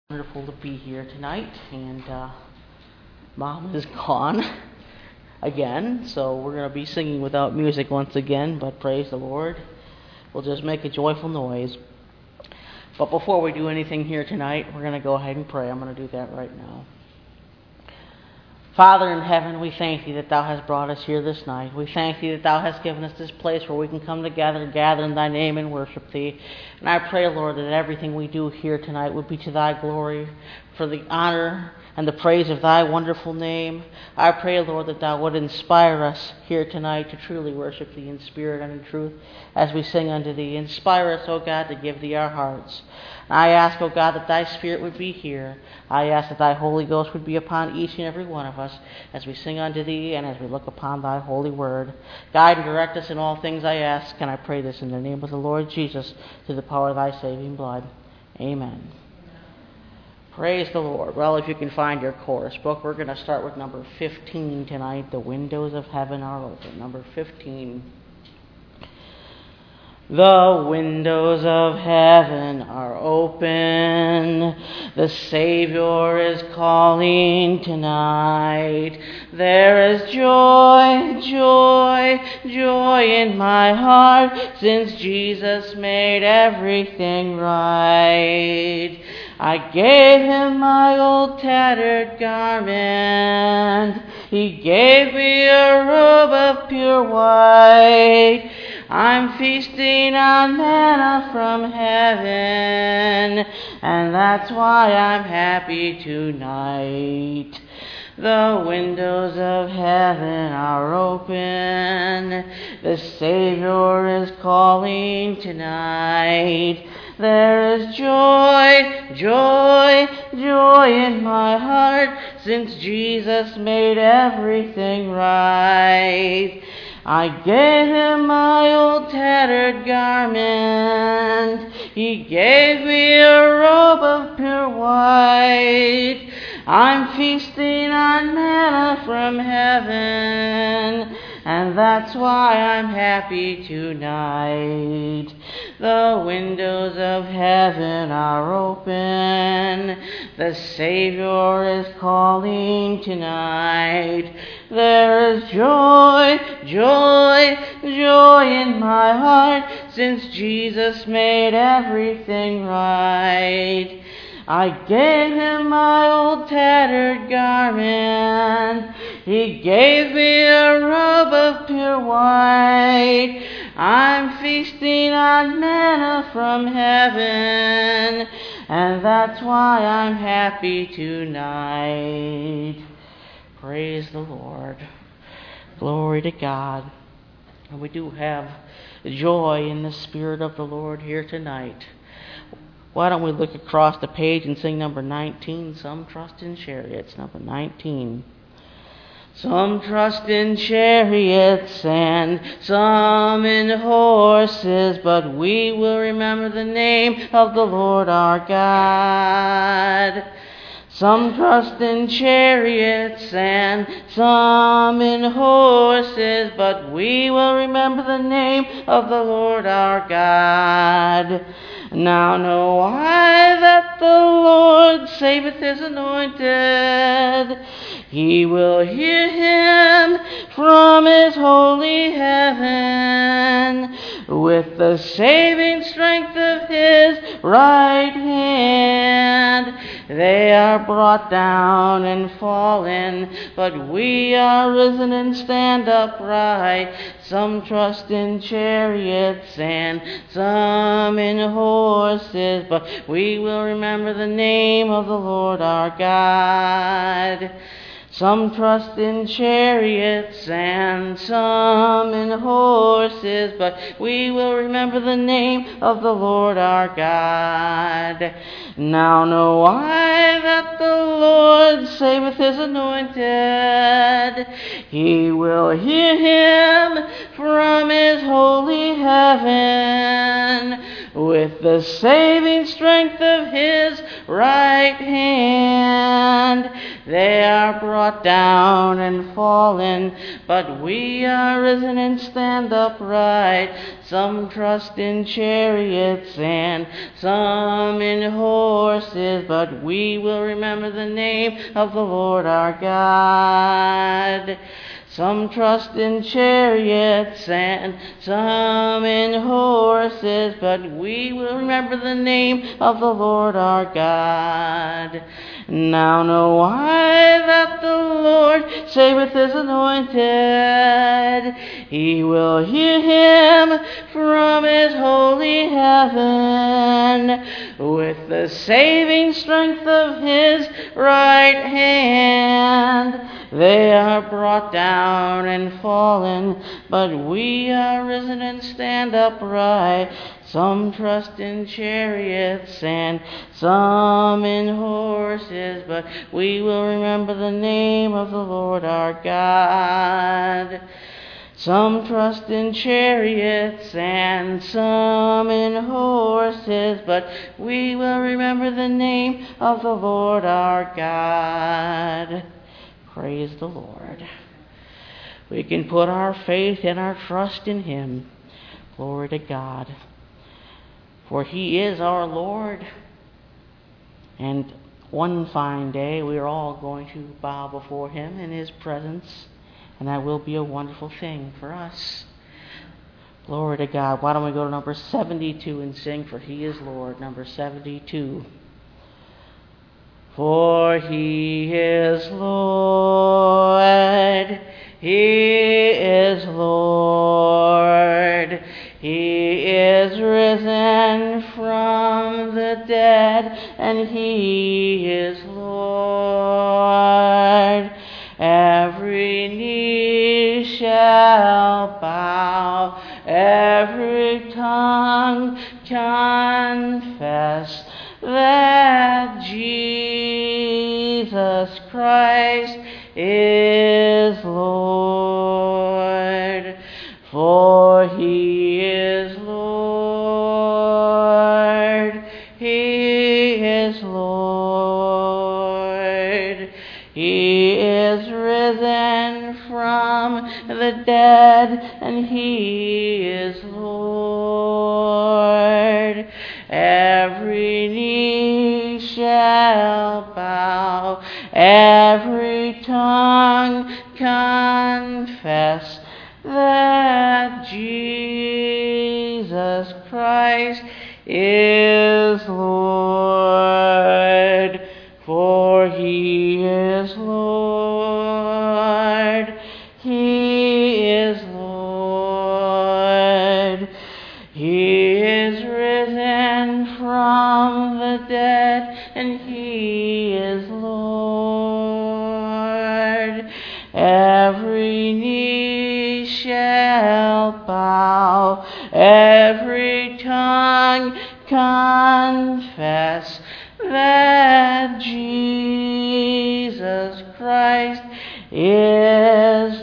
Wonderful to be here tonight, and Mom is gone again, so we're going to be singing without music once again, but praise the Lord. We'll just make a joyful noise. But before we do anything here tonight, we're going to go ahead and pray. I'm going to do that right now. Father in heaven, we thank Thee that Thou hast brought us here this night. We thank Thee that Thou hast given us this place where we can come together, gather in Thy name and worship Thee. And I pray, Lord, that everything we do here tonight would be to Thy glory, for the honor and the praise of Thy wonderful name. I pray, Lord, that Thou would inspire us here tonight to truly worship Thee in spirit and in truth as we sing unto Thee. Inspire us, O God, to give Thee our hearts. I ask, O God, that Thy Spirit would be here. I ask that Thy Holy Ghost would be upon each and every one of us as we sing unto Thee and as we look upon Thy holy word. Guide and direct us in all things, I ask, and I pray this in the name of the Lord Jesus, through the power of Thy saving blood. Amen. Praise the Lord. Well, if you can find your chorus book, we're going to start with number 15 tonight. The windows of heaven are open. Number 15. The windows of heaven are open. The Savior is calling tonight. There is joy, joy, joy in my heart, since Jesus made everything right. I gave Him my old tattered garment. He gave me a robe of pure white. I'm feasting on manna from heaven, and that's why I'm happy tonight. The windows of heaven are open. The Savior is calling tonight. There is joy, joy, joy in my heart, since Jesus made everything right. I gave Him my old tattered garment. He gave me a robe of pure white. I'm feasting on manna from heaven, and that's why I'm happy tonight. The windows of heaven are open. The Savior is calling tonight. There is joy, joy, joy in my heart, since Jesus made everything right. I gave Him my old tattered garment. He gave me a robe of pure white. I'm feasting on manna from heaven, and that's why I'm happy tonight. Praise the Lord. Glory to God. And we do have joy in the Spirit of the Lord here tonight. Why don't we look across the page and sing number 19, Some Trust in Chariots, number 19. Some trust in chariots and some in horses, but we will remember the name of the Lord our God. Some trust in chariots and some in horses, but we will remember the name of the Lord our God. Now know I that the Lord saveth His anointed. He will hear him from His holy heaven, with the saving strength of His right hand. They are brought down and fallen, but we are risen and stand upright. Some trust in chariots and some in horses, but we will remember the name of the Lord our God. Some trust in chariots and some in horses, but we will remember the name of the Lord our God. Now know I that the Lord saveth His anointed. He will hear him from His holy heaven, with the saving strength of His right hand. hand. They are brought down and fallen, but we are risen and stand upright. Some trust in chariots and some in horses, but we will remember the name of the Lord our God. Some trust in chariots and some in horses, but we will remember the name of the Lord our God. Now know I that the Lord saveth his anointed. He will hear him from his holy heaven with the saving strength of his right hand. They are brought down and fallen, but we are risen and stand upright. Some trust in chariots and some in horses, but we will remember the name of the Lord our God. Some trust in chariots and some in horses, but we will remember the name of the Lord our God. Praise the Lord. We can put our faith and our trust in him. Glory to God. For he is our Lord. And one fine day we are all going to bow before him in his presence. And that will be a wonderful thing for us. Glory to God. Why don't we go to number 72 and sing For He is Lord, number 72. For he is Lord, he is Lord, he is risen from the dead, and he is Lord. Every knee shall bow, every tongue confess that Jesus Christ is Lord. For he is Lord, he is Lord. He is risen from the dead, and he is Lord. Every knee shall bow, every tongue confess that Jesus Christ is Lord. For he is Lord, he is Lord. He is risen from the dead, and he is Lord. Every knee shall bow, every tongue confess that Jesus Christ is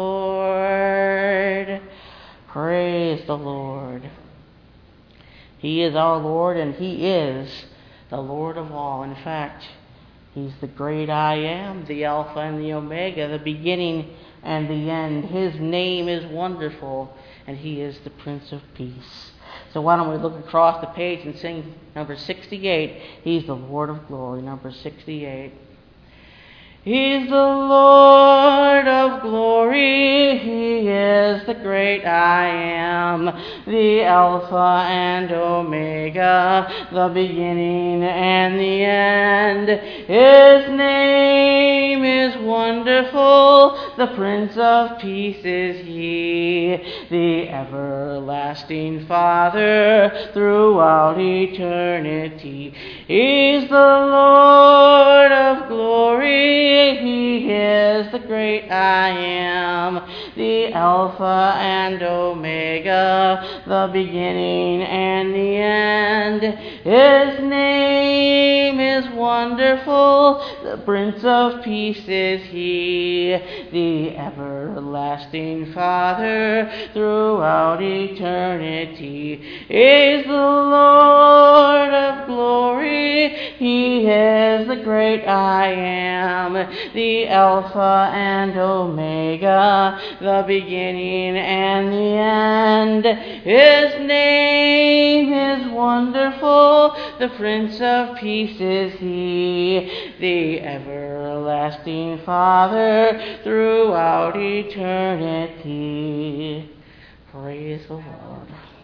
Lord. Praise the Lord. He is our Lord, and he is the Lord of all. In fact, he's the great I am, the Alpha and the Omega, the beginning and the end. His name is wonderful, and he is the Prince of Peace. So why don't we look across the page and sing number 68. He's the Lord of glory, number 68. He's the Lord of glory, he is the great I am, the Alpha and Omega, the beginning and the end. His name is wonderful, the Prince of Peace is he, the everlasting Father throughout eternity. He's the Lord of glory, he is the great I am, the Alpha and Omega, the beginning and the end. His name is wonderful, the Prince of Peace is he, the everlasting Father throughout eternity. Is the Lord of glory, he is the great I am, the Alpha and Omega, the beginning and the end. His name is wonderful, the Prince of Peace is he, the everlasting Father throughout eternity. Praise the Lord.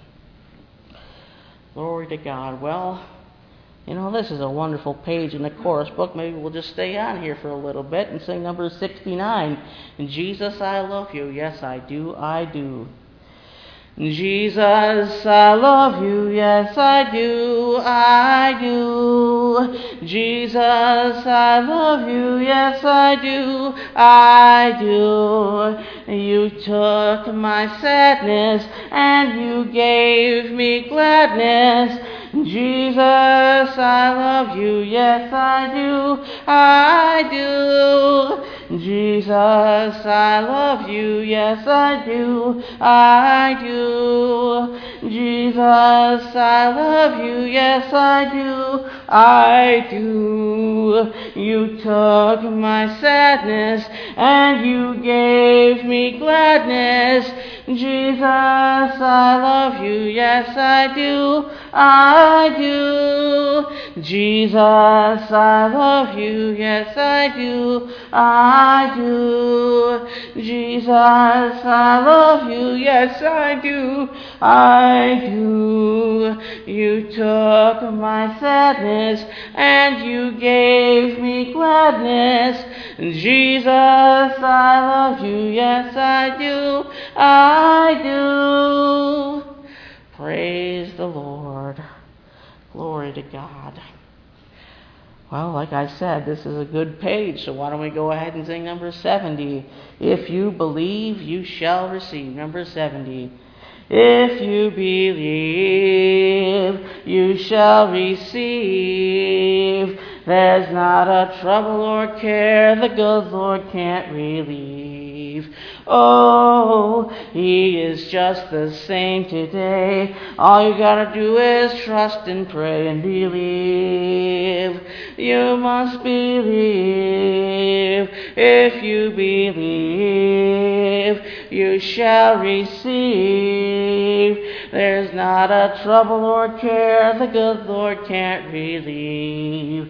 Glory to God. Well, this is a wonderful page in the chorus book. Maybe we'll just stay on here for a little bit and sing number 69. Jesus, I love you. Yes, I do. I do. Jesus, I love you. Yes, I do. I do. Jesus, I love you. Yes, I do. I do. You took my sadness and you gave me gladness. Jesus, I love you, yes I do, I do. Jesus, I love you, yes I do, I do. Jesus, I love you, yes I do, I do. You took my sadness and you gave me gladness. Jesus, I love you, yes I do, I do. Jesus, I love you, yes I do, I do. Jesus, I love you, yes I do, I do. You took my sadness and you gave me gladness. Jesus, I love you, yes I do, I do. Praise the Lord. Glory to God. Well, like I said, this is a good page, so why don't we go ahead and sing number 70. If you believe, you shall receive. Number 70. If you believe, you shall receive. There's not a trouble or care the good Lord can't relieve. Oh, he is just the same today. All you gotta do is trust and pray and believe. You must believe. If you believe, you shall receive. There's not a trouble or care the good Lord can't relieve.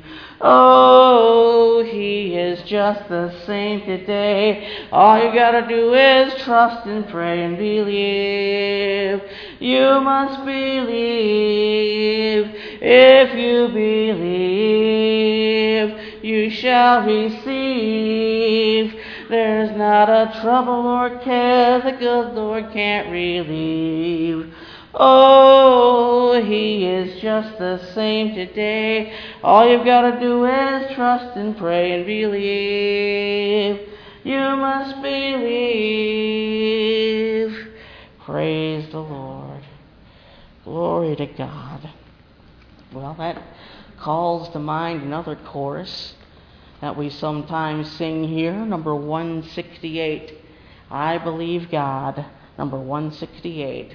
Oh, he is just the same today. All you gotta do is trust and pray and believe. You must believe. If you believe, you shall receive. There's not a trouble or care the good Lord can't relieve. Oh, he is just the same today. All you've got to do is trust and pray and believe. You must believe. Praise the Lord. Glory to God. Well, that calls to mind another chorus that we sometimes sing here, number 168. I believe God, number 168.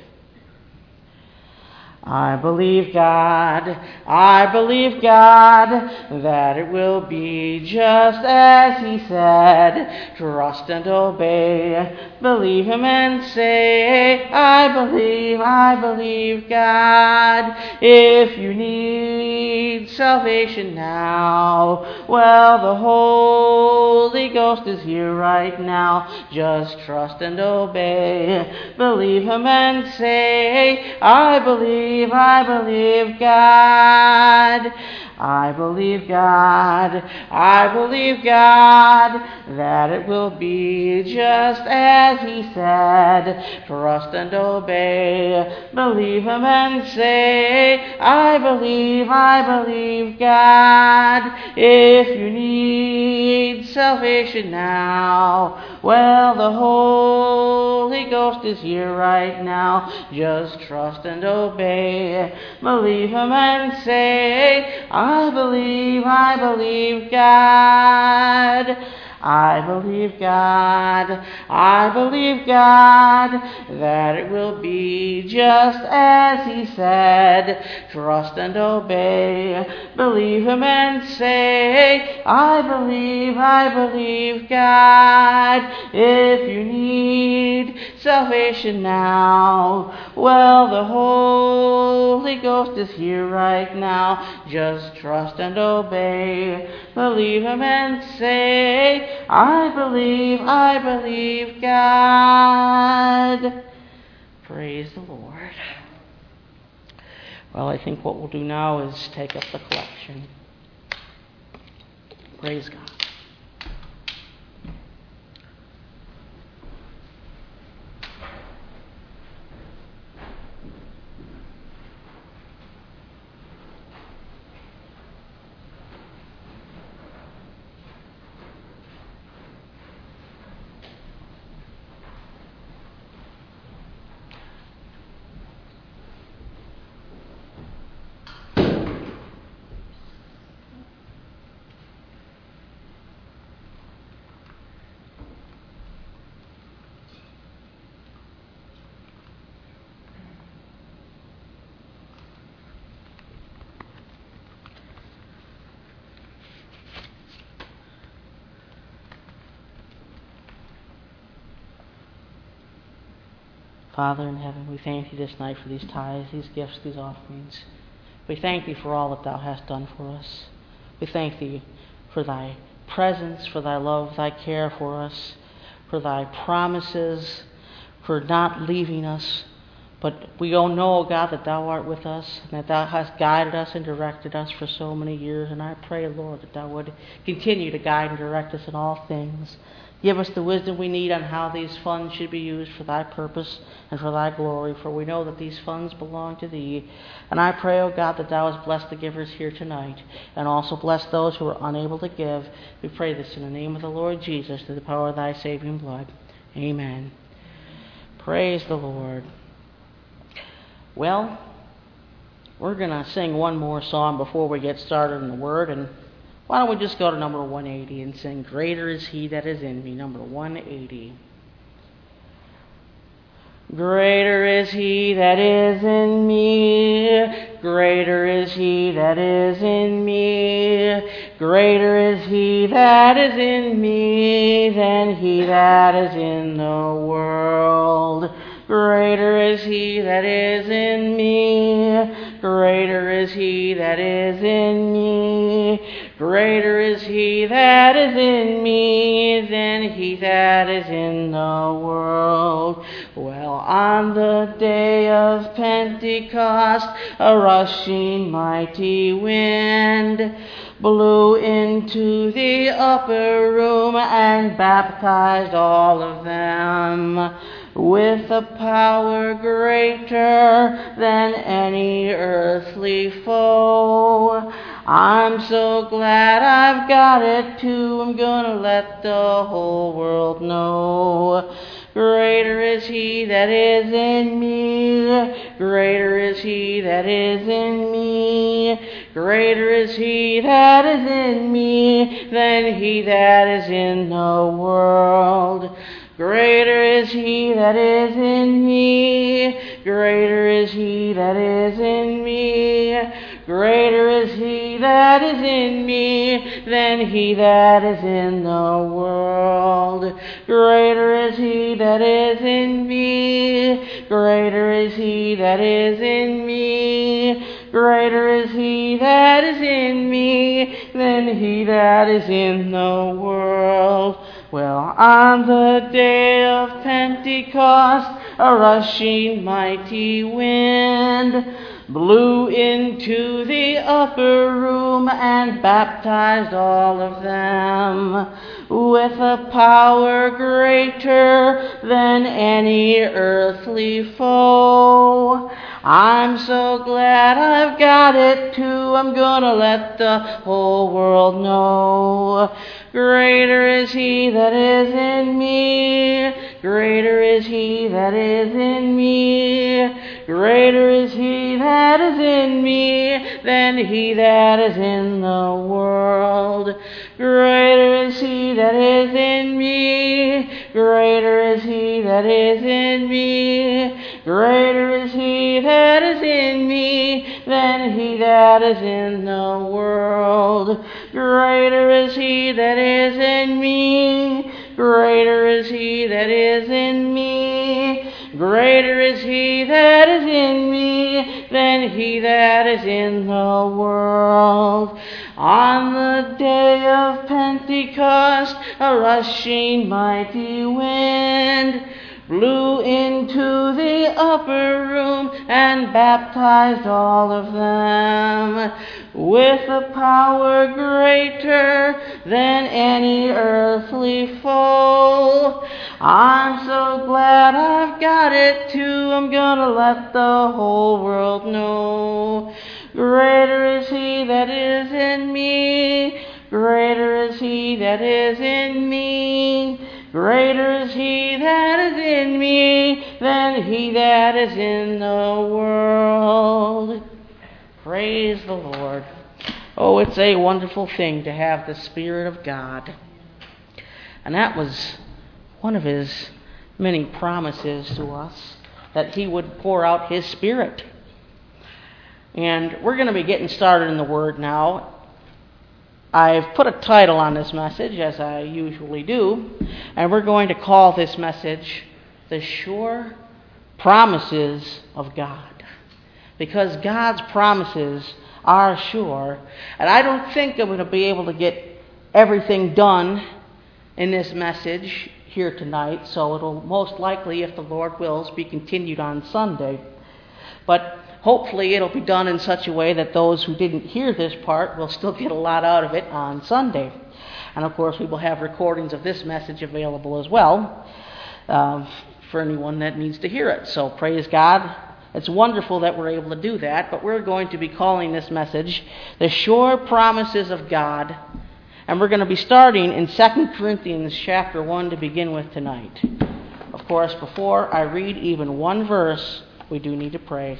I believe God, that it will be just as he said. Trust and obey, believe him and say, I believe God. If you need salvation now, well, the Holy Ghost is here right now. Just trust and obey, believe him and say, I believe God. I believe God, that it will be just as he said. Trust and obey, believe him and say, I believe God. If you need salvation now. Well, the Holy Ghost is here right now. Just trust and obey. Believe Him and say, I believe God. I believe God, that it will be just as He said. Trust and obey, believe Him and say, I believe God. If you need salvation now, well, the Holy Ghost is here right now. Just trust and obey, believe Him and say, I believe God. Praise the Lord. Well, I think what we'll do now is take up the collection. Praise God. Father in heaven, we thank Thee this night for these tithes, these gifts, these offerings. We thank Thee for all that Thou hast done for us. We thank Thee for Thy presence, for Thy love, Thy care for us, for Thy promises, for not leaving us. But we all know, God, that Thou art with us, and that Thou hast guided us and directed us for so many years. And I pray, Lord, that Thou would continue to guide and direct us in all things. Give us the wisdom we need on how these funds should be used for Thy purpose and for Thy glory, for we know that these funds belong to Thee. And I pray, O God, that Thou hast blessed the givers here tonight, and also bless those who are unable to give. We pray this in the name of the Lord Jesus, through the power of Thy saving blood. Amen. Praise the Lord. Well, we're going to sing one more song before we get started in the Word, and why don't we just go to number 180 and sing, Greater is He that is in me, number 180. Greater is He that is in me, greater is He that is in me, greater is He that is in me than he that is in the world. Greater is He that is in me, greater is He that is in me, greater is He that is in me than he that is in the world. Well, on the day of Pentecost, a rushing mighty wind blew into the upper room and baptized all of them with a power greater than any earthly foe. I'm so glad I've got it too. I'm gonna let the whole world know. Greater is He that is in me, greater is He that is in me, greater is He that is in me than he that is in the world. Greater is He that is in me, greater is He that is in me, greater is He that is in me than he that is in the world. Greater is He that is in me, greater is He that is in me, greater is He that is in me than he that is in the world. Well, on the day of Pentecost, a rushing mighty wind blew into the upper room and baptized all of them with a power greater than any earthly foe. I'm so glad I've got it too. I'm gonna let the whole world know. Greater is he that is in me. Greater is he that is in me. Greater is he that is in me than he that is in the world. Greater is he that is in me. Greater is he that is in me. Greater is he that is in me than he that is in the world. Greater is he that is in me. Greater is he that is in me. Greater is he that is in me than he that is in the world. On the day of Pentecost, a rushing mighty wind blew into the upper room and baptized all of them with a power greater than any earthly foe. I'm so glad I've got it too. I'm gonna let the whole world know. Greater is he that is in me. Greater is he that is in me. Greater is he that is in me than he that is in the world. Praise the Lord. Oh, it's a wonderful thing to have the Spirit of God. And that was one of his many promises to us, that he would pour out his Spirit. And we're going to be getting started in the Word now. I've put a title on this message, as I usually do, and we're going to call this message, The Sure Promises of God. Because God's promises are sure, and I don't think I'm going to be able to get everything done in this message here tonight, so it'll most likely, if the Lord wills, be continued on Sunday. But hopefully it'll be done in such a way that those who didn't hear this part will still get a lot out of it on Sunday. And of course we will have recordings of this message available as well for anyone that needs to hear it. So praise God. It's wonderful that we're able to do that, but we're going to be calling this message The Sure Promises of God. And we're going to be starting in 2 Corinthians chapter 1 to begin with tonight. Of course, before I read even one verse, we do need to pray.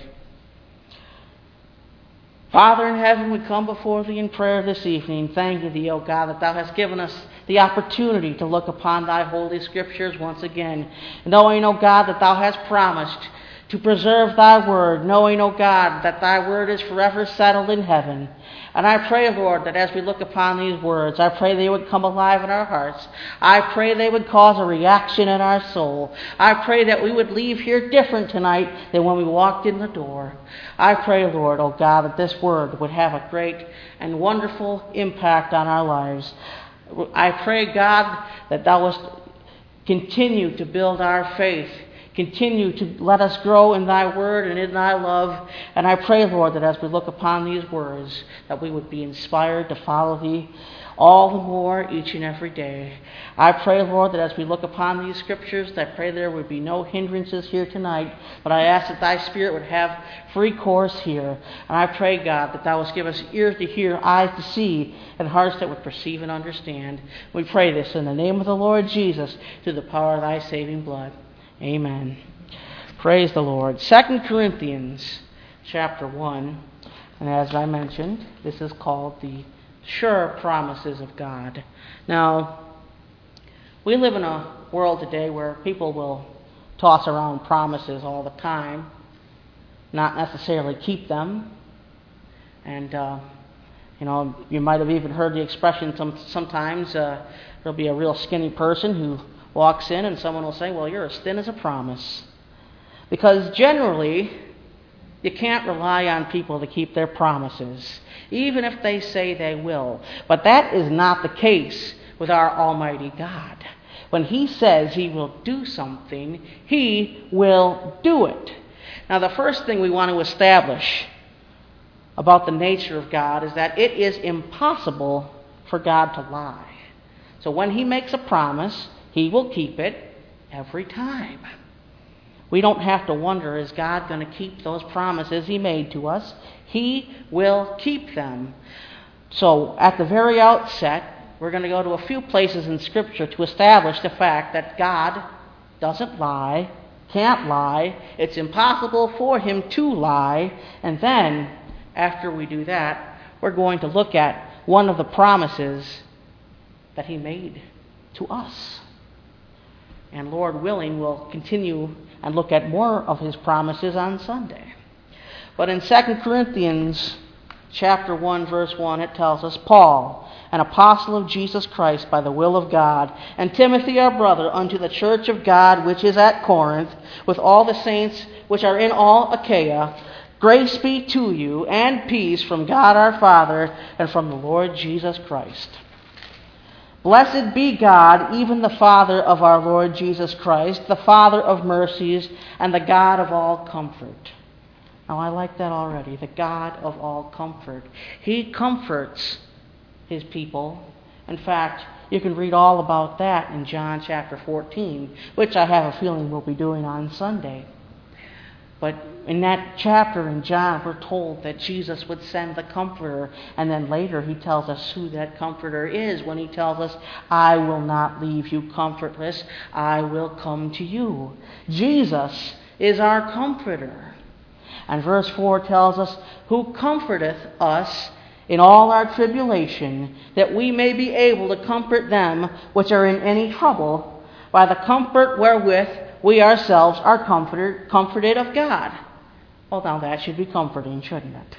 Father in heaven, we come before thee in prayer this evening, thanking thee, O God, that thou hast given us the opportunity to look upon thy holy scriptures once again, knowing, O God, that thou hast promised to preserve thy word, knowing, O God, that thy word is forever settled in heaven. And I pray, Lord, that as we look upon these words, I pray they would come alive in our hearts. I pray they would cause a reaction in our soul. I pray that we would leave here different tonight than when we walked in the door. I pray, Lord, oh God, that this word would have a great and wonderful impact on our lives. I pray, God, that thou wouldst continue to build our faith. Continue to let us grow in thy word and in thy love. And I pray, Lord, that as we look upon these words, that we would be inspired to follow thee all the more each and every day. I pray, Lord, that as we look upon these scriptures, I pray there would be no hindrances here tonight, but I ask that thy Spirit would have free course here. And I pray, God, that thou wouldst give us ears to hear, eyes to see, and hearts that would perceive and understand. We pray this in the name of the Lord Jesus, through the power of thy saving blood. Amen. Praise the Lord. 2 Corinthians chapter 1. And as I mentioned, this is called the Sure Promises of God. Now, we live in a world today where people will toss around promises all the time, not necessarily keep them. And, you might have even heard the expression sometimes there'll be a real skinny person who walks in and someone will say, well, you're as thin as a promise. Because generally, you can't rely on people to keep their promises, even if they say they will. But that is not the case with our Almighty God. When he says he will do something, he will do it. Now, the first thing we want to establish about the nature of God is that it is impossible for God to lie. So when he makes a promise, he will keep it every time. We don't have to wonder, is God going to keep those promises he made to us? He will keep them. So at the very outset, we're going to go to a few places in Scripture to establish the fact that God doesn't lie, can't lie, it's impossible for him to lie. And then, after we do that, we're going to look at one of the promises that he made to us. And Lord willing, we'll continue and look at more of his promises on Sunday. But in 2 Corinthians chapter 1, verse 1, it tells us, Paul, an apostle of Jesus Christ by the will of God, and Timothy our brother, unto the church of God which is at Corinth, with all the saints which are in all Achaia, grace be to you, and peace from God our Father, and from the Lord Jesus Christ. Blessed be God, even the Father of our Lord Jesus Christ, the Father of mercies, and the God of all comfort. Now, I like that already, the God of all comfort. He comforts his people. In fact, you can read all about that in John chapter 14, which I have a feeling we'll be doing on Sunday. But in that chapter in John, we're told that Jesus would send the Comforter, and then later he tells us who that Comforter is when he tells us, I will not leave you comfortless, I will come to you. Jesus is our Comforter. And verse 4 tells us, who comforteth us in all our tribulation, that we may be able to comfort them which are in any trouble, by the comfort wherewith we ourselves are comforted of God. Well, now that should be comforting, shouldn't it?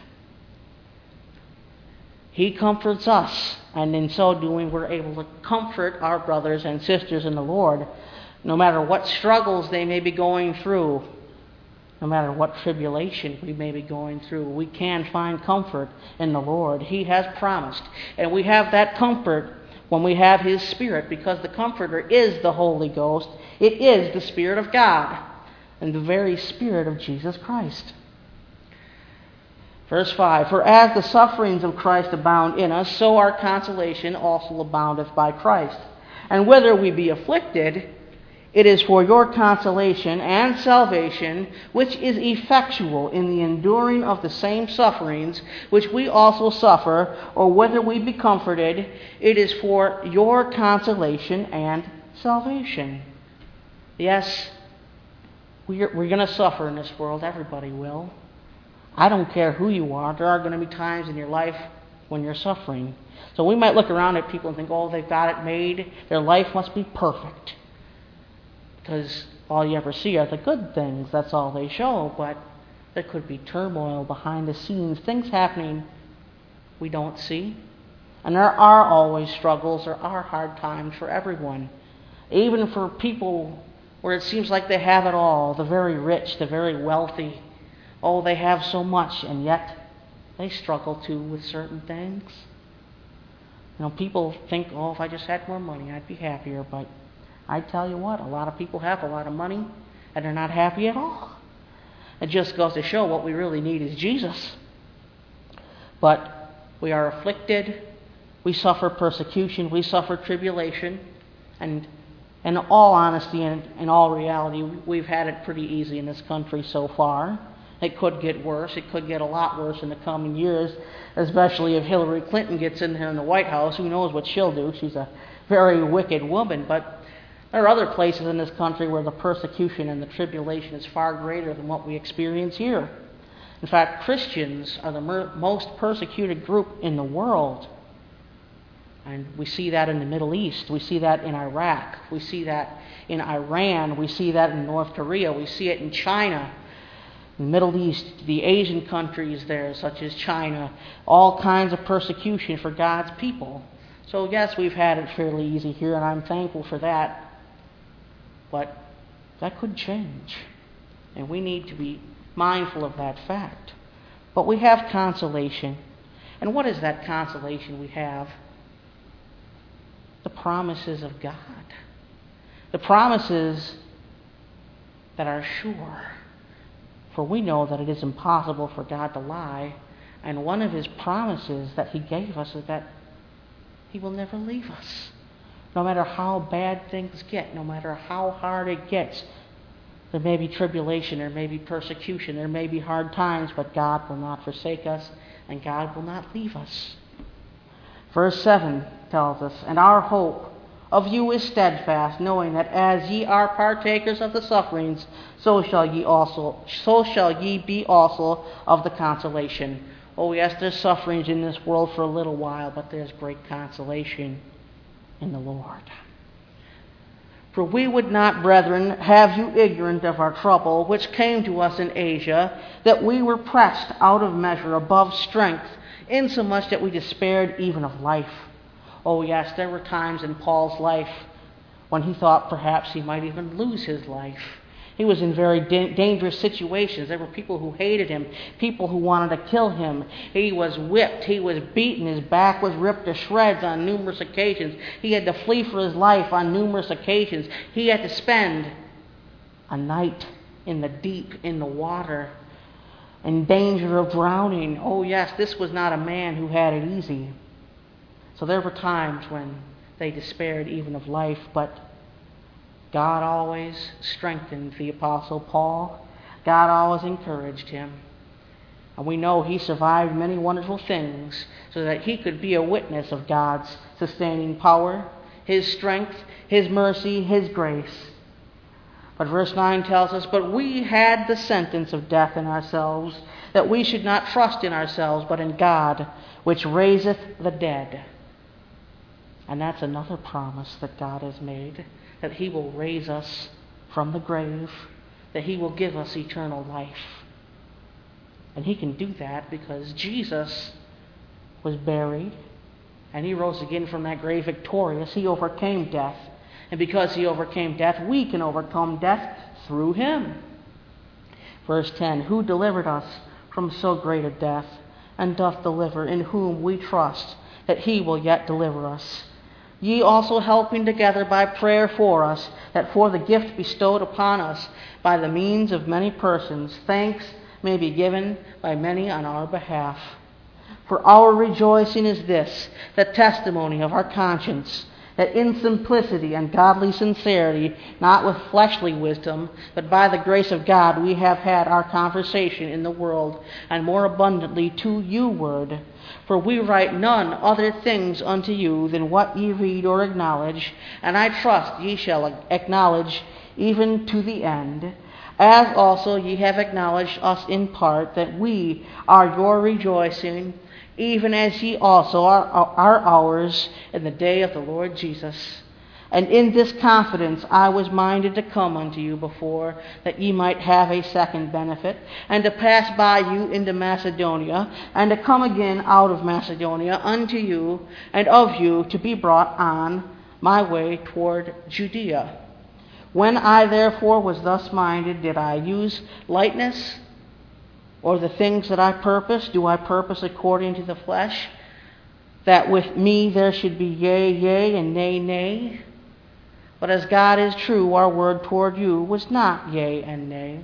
He comforts us, and in so doing, we're able to comfort our brothers and sisters in the Lord, no matter what struggles they may be going through, no matter what tribulation we may be going through. We can find comfort in the Lord. He has promised, and we have that comfort when we have his Spirit, because the Comforter is the Holy Ghost. It is the Spirit of God and the very Spirit of Jesus Christ. Verse 5, for as the sufferings of Christ abound in us, so our consolation also aboundeth by Christ. And whether we be afflicted, it is for your consolation and salvation, which is effectual in the enduring of the same sufferings which we also suffer, or whether we be comforted, it is for your consolation and salvation. Yes, we're going to suffer in this world. Everybody will. I don't care who you are. There are going to be times in your life when you're suffering. So we might look around at people and think, oh, they've got it made. Their life must be perfect. Because all you ever see are the good things. That's all they show. But there could be turmoil behind the scenes, things happening we don't see. And there are always struggles. There are hard times for everyone. Even for people where it seems like they have it all, the very rich, the very wealthy. Oh, they have so much, and yet they struggle too with certain things. You know, people think, oh, if I just had more money, I'd be happier. But I tell you what, a lot of people have a lot of money, and they're not happy at all. It just goes to show what we really need is Jesus. But we are afflicted, we suffer persecution, we suffer tribulation, and in all honesty and in all reality, we've had it pretty easy in this country so far. It could get worse. It could get a lot worse in the coming years, especially if Hillary Clinton gets in there in the White House. Who knows what she'll do? She's a very wicked woman. But there are other places in this country where the persecution and the tribulation is far greater than what we experience here. In fact, Christians are the most persecuted group in the world. And we see that in the Middle East. We see that in Iraq. We see that in Iran. We see that in North Korea. We see it in China. The Middle East, the Asian countries there, such as China, all kinds of persecution for God's people. So yes, we've had it fairly easy here, and I'm thankful for that. But that could change, and we need to be mindful of that fact. But we have consolation. And what is that consolation we have? The promises of God. The promises that are sure. For we know that it is impossible for God to lie. And one of his promises that he gave us is that he will never leave us. No matter how bad things get, no matter how hard it gets, there may be tribulation, there may be persecution, there may be hard times, but God will not forsake us, and God will not leave us. Verse 7 tells us, "And our hope of you is steadfast, knowing that as ye are partakers of the sufferings, so shall ye be also of the consolation." Oh yes, there's sufferings in this world for a little while, but there's great consolation in the Lord. "For we would not, brethren, have you ignorant of our trouble, which came to us in Asia, that we were pressed out of measure above strength, insomuch that we despaired even of life." Oh yes, there were times in Paul's life when he thought perhaps he might even lose his life. He was in very dangerous situations. There were people who hated him, people who wanted to kill him. He was whipped, he was beaten, his back was ripped to shreds on numerous occasions. He had to flee for his life on numerous occasions. He had to spend a night in the deep, in the water, in danger of drowning. Oh yes, this was not a man who had it easy. So there were times when they despaired even of life, but God always strengthened the Apostle Paul. God always encouraged him. And we know he survived many wonderful things so that he could be a witness of God's sustaining power, His strength, His mercy, His grace. But verse 9 tells us, "But we had the sentence of death in ourselves, that we should not trust in ourselves, but in God, which raiseth the dead." And that's another promise that God has made, that He will raise us from the grave, that He will give us eternal life. And He can do that because Jesus was buried, and He rose again from that grave victorious. He overcame death. And because He overcame death, we can overcome death through Him. Verse 10, "Who delivered us from so great a death, and doth deliver, in whom we trust, that He will yet deliver us. Ye also helping together by prayer for us, that for the gift bestowed upon us by the means of many persons, thanks may be given by many on our behalf. For our rejoicing is this, the testimony of our conscience, that in simplicity and godly sincerity, not with fleshly wisdom, but by the grace of God, we have had our conversation in the world, and more abundantly to you ward. For we write none other things unto you than what ye read or acknowledge, and I trust ye shall acknowledge even to the end, as also ye have acknowledged us in part, that we are your rejoicing, even as ye also are ours in the day of the Lord Jesus. And in this confidence I was minded to come unto you before, that ye might have a second benefit, and to pass by you into Macedonia, and to come again out of Macedonia unto you, and of you to be brought on my way toward Judea. When I therefore was thus minded, did I use lightness, or the things that I purpose, do I purpose according to the flesh, that with me there should be yea, yea, and nay, nay? But as God is true, our word toward you was not yea and nay."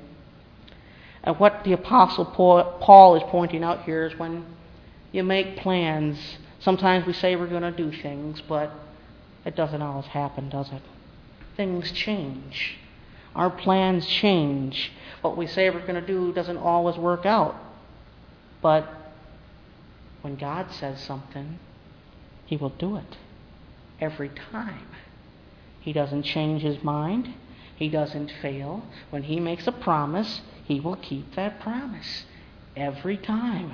And what the Apostle Paul is pointing out here is when you make plans, sometimes we say we're going to do things, but it doesn't always happen, does it? Things change. Our plans change. What we say we're going to do doesn't always work out. But when God says something, He will do it every time. He doesn't change His mind. He doesn't fail. When He makes a promise, He will keep that promise every time.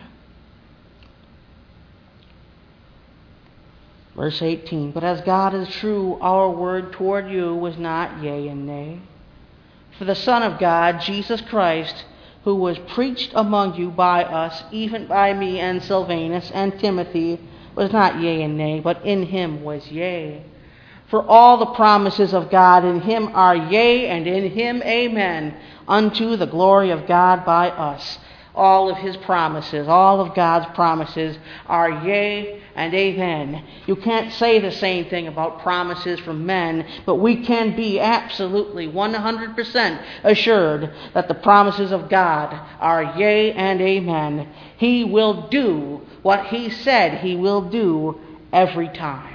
Verse 18, "But as God is true, our word toward you was not yea and nay. For the Son of God, Jesus Christ, who was preached among you by us, even by me and Silvanus and Timothy, was not yea and nay, but in Him was yea. For all the promises of God in Him are yea, and in Him amen, unto the glory of God by us." All of His promises, all of God's promises are yea and amen. You can't say the same thing about promises from men, but we can be absolutely 100% assured that the promises of God are yea and amen. He will do what He said He will do every time.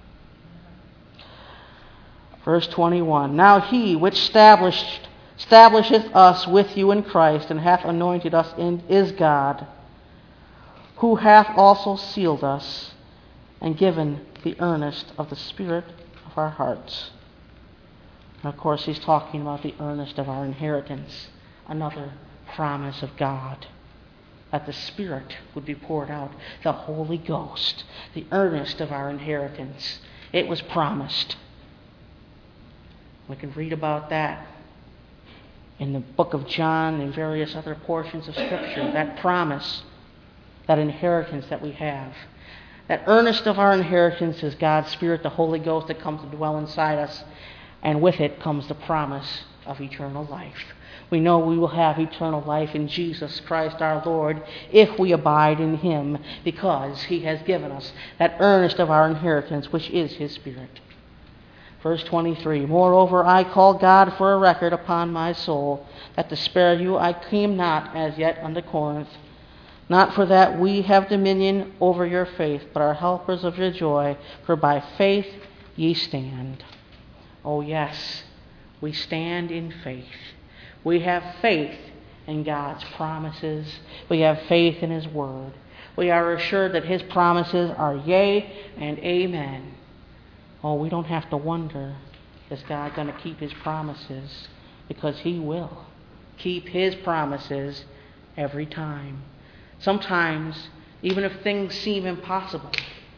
Verse 21, "Now He which establisheth us with you in Christ, and hath anointed us is God, who hath also sealed us and given the earnest of the Spirit of our hearts. And of course, he's talking about the earnest of our inheritance, another promise of God, that the Spirit would be poured out, the Holy Ghost, the earnest of our inheritance. It was promised. We can read about that in the book of John and various other portions of Scripture, that promise, that inheritance that we have. That earnest of our inheritance is God's Spirit, the Holy Ghost that comes to dwell inside us, and with it comes the promise of eternal life. We know we will have eternal life in Jesus Christ our Lord if we abide in Him, because He has given us that earnest of our inheritance, which is His Spirit. Verse 23, Moreover, I call God for a record upon my soul, that to spare you I came not as yet unto Corinth. Not for that we have dominion over your faith, but are helpers of your joy, for by faith ye stand. Oh yes, we stand in faith. We have faith in God's promises. We have faith in His Word. We are assured that His promises are yea and amen. Oh, we don't have to wonder, is God going to keep His promises? Because He will keep His promises every time. Sometimes, even if things seem impossible,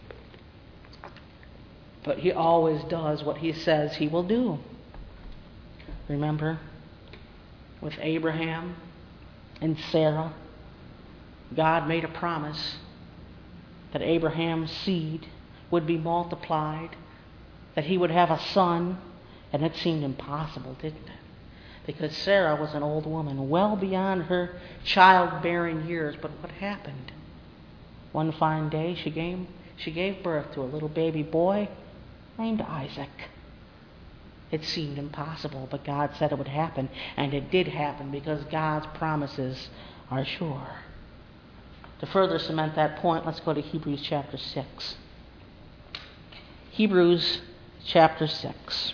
but He always does what He says He will do. Remember, with Abraham and Sarah, God made a promise that Abraham's seed would be multiplied, that he would have a son, and it seemed impossible, didn't it? Because Sarah was an old woman, well beyond her childbearing years. But what happened? One fine day, she gave birth to a little baby boy named Isaac. It seemed impossible, but God said it would happen, and it did happen, because God's promises are sure. To further cement that point, let's go to Hebrews chapter 6. Hebrews chapter 6.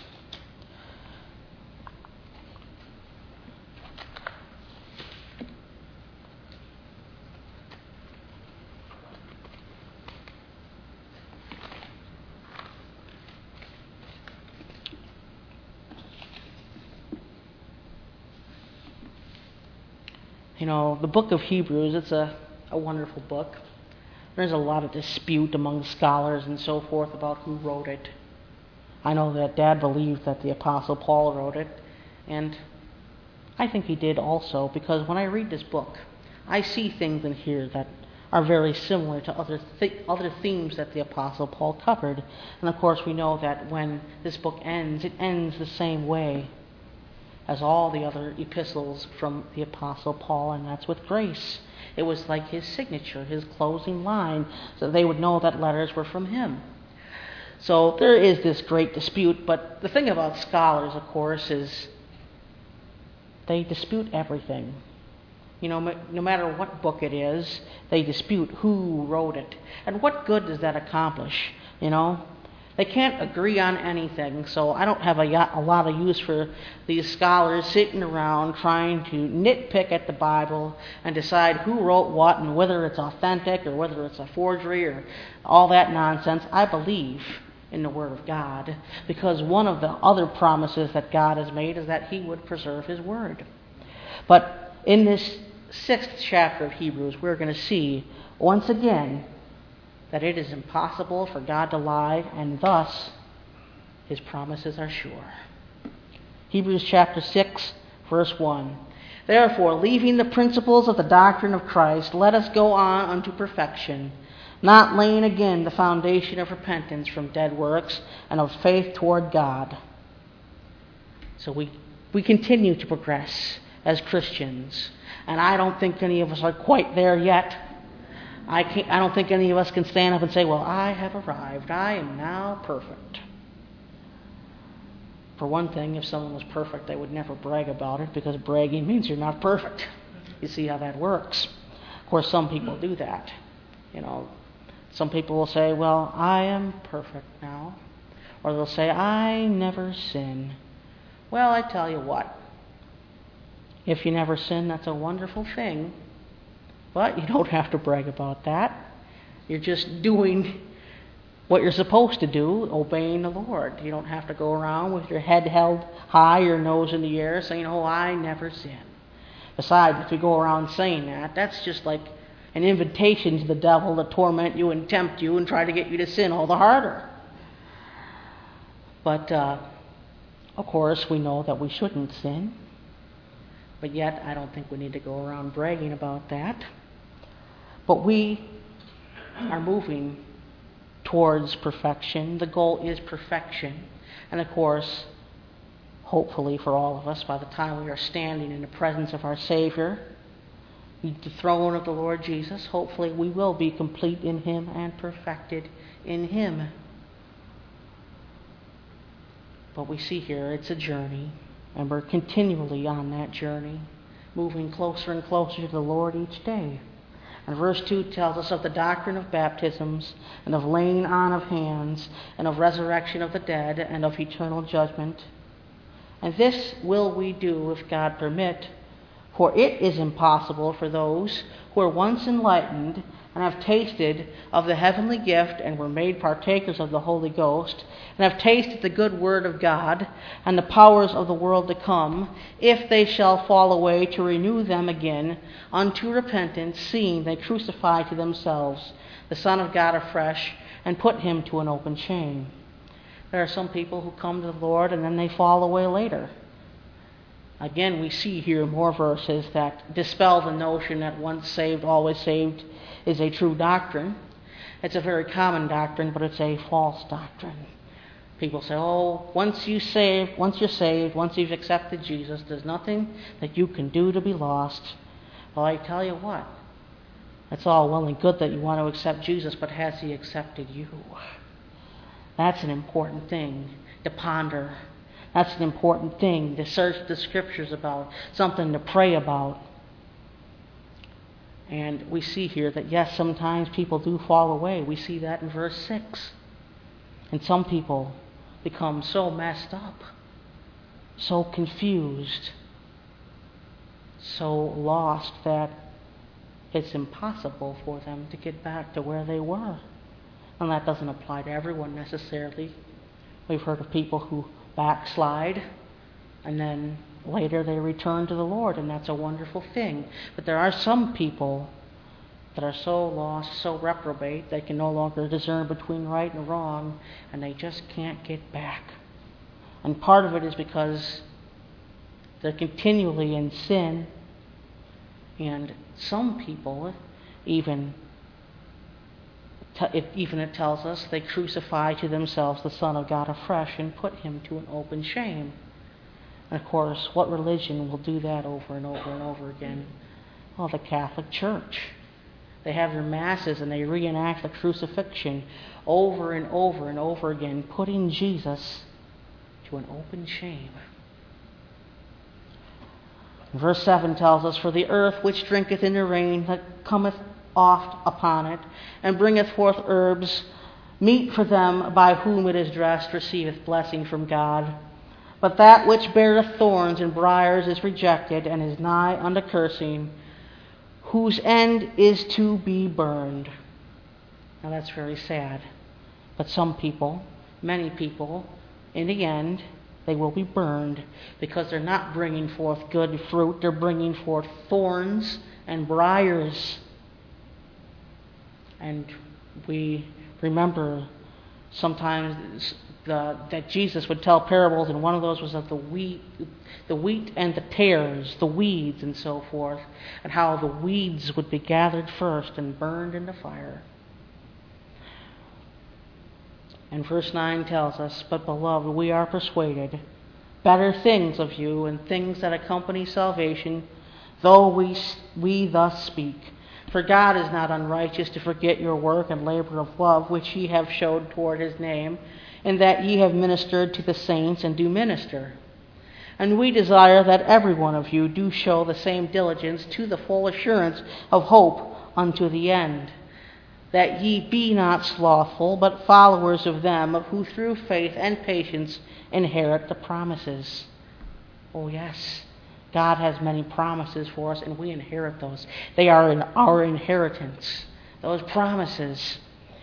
You know, the book of Hebrews, it's a wonderful book. There's a lot of dispute among scholars and so forth about who wrote it. I know that Dad believed that the Apostle Paul wrote it, and I think he did also, because when I read this book, I see things in here that are very similar to other themes that the Apostle Paul covered. And of course we know that when this book ends, it ends the same way as all the other epistles from the Apostle Paul, and that's with grace. It was like his signature, his closing line, so they would know that letters were from him. So there is this great dispute, but the thing about scholars, of course, is they dispute everything. You know, no matter what book it is, they dispute who wrote it. And what good does that accomplish, you know? They can't agree on anything, so I don't have a lot of use for these scholars sitting around trying to nitpick at the Bible and decide who wrote what and whether it's authentic or whether it's a forgery or all that nonsense. I believe in the Word of God, because one of the other promises that God has made is that He would preserve His Word. But in this 6th chapter of Hebrews, we're going to see once again that it is impossible for God to lie, and thus His promises are sure. Hebrews chapter 6, verse 1. Therefore, leaving the principles of the doctrine of Christ, let us go on unto perfection, not laying again the foundation of repentance from dead works and of faith toward God. So we continue to progress as Christians, and I don't think any of us are quite there yet. I don't think any of us can stand up and say, well, I have arrived. I am now perfect. For one thing, if someone was perfect, they would never brag about it, because bragging means you're not perfect. You see how that works. Of course, some people do that. You know, some people will say, well, I am perfect now. Or they'll say, I never sin. Well, I tell you what. If you never sin, that's a wonderful thing. But you don't have to brag about that. You're just doing what you're supposed to do, obeying the Lord. You don't have to go around with your head held high, your nose in the air, saying, "Oh, I never sin." Besides, if you go around saying that, that's just like an invitation to the devil to torment you and tempt you and try to get you to sin all the harder. But, of course, we know that we shouldn't sin. But yet, I don't think we need to go around bragging about that. But we are moving towards perfection. The goal is perfection. And of course, hopefully for all of us, by the time we are standing in the presence of our Savior, the throne of the Lord Jesus, hopefully we will be complete in Him and perfected in Him. But we see here it's a journey, and we're continually on that journey, moving closer and closer to the Lord each day. And verse 2 tells us of the doctrine of baptisms, and of laying on of hands, and of resurrection of the dead, and of eternal judgment. And this will we do if God permit, for it is impossible for those who are once enlightened and have tasted of the heavenly gift and were made partakers of the Holy Ghost, and have tasted the good word of God and the powers of the world to come, if they shall fall away, to renew them again unto repentance, seeing they crucify to themselves the Son of God afresh and put Him to an open shame. There are some people who come to the Lord and then they fall away later. Again, we see here more verses that dispel the notion that once saved, always saved is a true doctrine. It's a very common doctrine, but it's a false doctrine. People say, "Oh, once you're saved, once you've accepted Jesus, there's nothing that you can do to be lost." Well, I tell you what, it's all well and good that you want to accept Jesus, but has He accepted you? That's an important thing to ponder. That's an important thing to search the Scriptures about, something to pray about. And we see here that, yes, sometimes people do fall away. We see that in verse 6. And some people become so messed up, so confused, so lost that it's impossible for them to get back to where they were. And that doesn't apply to everyone necessarily. We've heard of people who backslide and then later they return to the Lord, and that's a wonderful thing. But there are some people that are so lost, so reprobate, they can no longer discern between right and wrong, and they just can't get back. And part of it is because they're continually in sin, and some people even it tells us they crucify to themselves the Son of God afresh and put Him to an open shame. And of course, what religion will do that over and over and over again? Well, the Catholic Church. They have their masses and they reenact the crucifixion over and over and over again, putting Jesus to an open shame. Verse 7 tells us, "For the earth which drinketh in the rain that cometh oft upon it, and bringeth forth herbs, meet for them by whom it is dressed, receiveth blessing from God. But that which beareth thorns and briars is rejected, and is nigh unto cursing, whose end is to be burned." Now that's very sad. But some people, many people, in the end, they will be burned because they're not bringing forth good fruit. They're bringing forth thorns and briars. And we remember sometimes that Jesus would tell parables, and one of those was of the wheat and the tares, the weeds and so forth, and how the weeds would be gathered first and burned in the fire. And verse 9 tells us, "But beloved, we are persuaded better things of you, and things that accompany salvation, though we thus speak. For God is not unrighteous to forget your work and labor of love, which ye have showed toward His name, and that ye have ministered to the saints and do minister. And we desire that every one of you do show the same diligence to the full assurance of hope unto the end, that ye be not slothful, but followers of them who through faith and patience inherit the promises." Oh yes, God has many promises for us, and we inherit those. They are in our inheritance, those promises.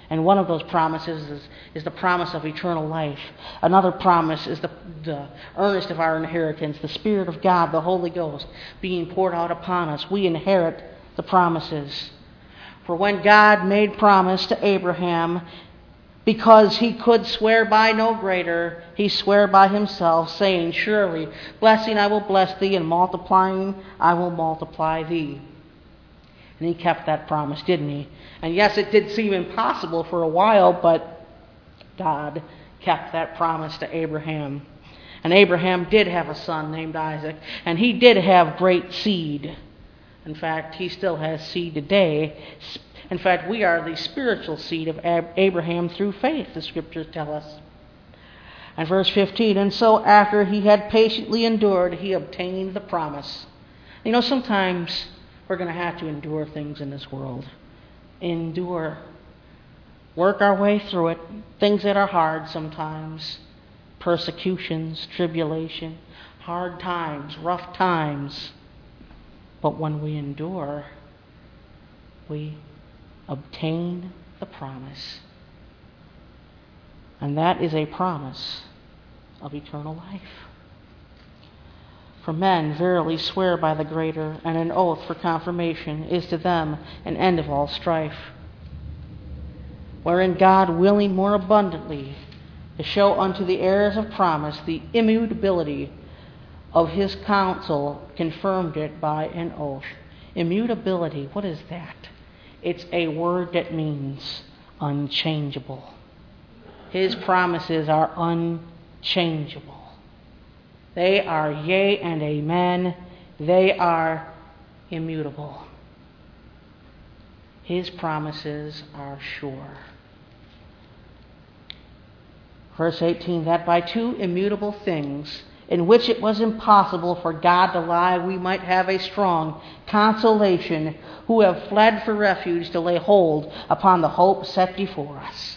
And one of those promises is the promise of eternal life. Another promise is the earnest of our inheritance, the Spirit of God, the Holy Ghost, being poured out upon us. We inherit the promises. For when God made promise to Abraham, because he could swear by no greater, he sware by himself, saying, surely, blessing I will bless thee, and multiplying I will multiply thee. And he kept that promise, didn't he? And yes, it did seem impossible for a while, but God kept that promise to Abraham. And Abraham did have a son named Isaac, and he did have great seed. In fact, he still has seed today. In fact, we are the spiritual seed of Abraham through faith, the Scriptures tell us. And verse 15, and so after he had patiently endured, he obtained the promise. You know, sometimes we're going to have to endure things in this world. Endure. Work our way through it. Things that are hard sometimes. Persecutions, tribulation, hard times, rough times. But when we endure, we obtain the promise. And that is a promise of eternal life. For men verily swear by the greater, and an oath for confirmation is to them an end of all strife. Wherein God, willing more abundantly to show unto the heirs of promise the immutability of his counsel, confirmed it by an oath. Immutability, what is that? It's a word that means unchangeable. His promises are unchangeable. They are yea and amen. They are immutable. His promises are sure. Verse 18, that by two immutable things, in which it was impossible for God to lie, we might have a strong consolation, who have fled for refuge to lay hold upon the hope set before us.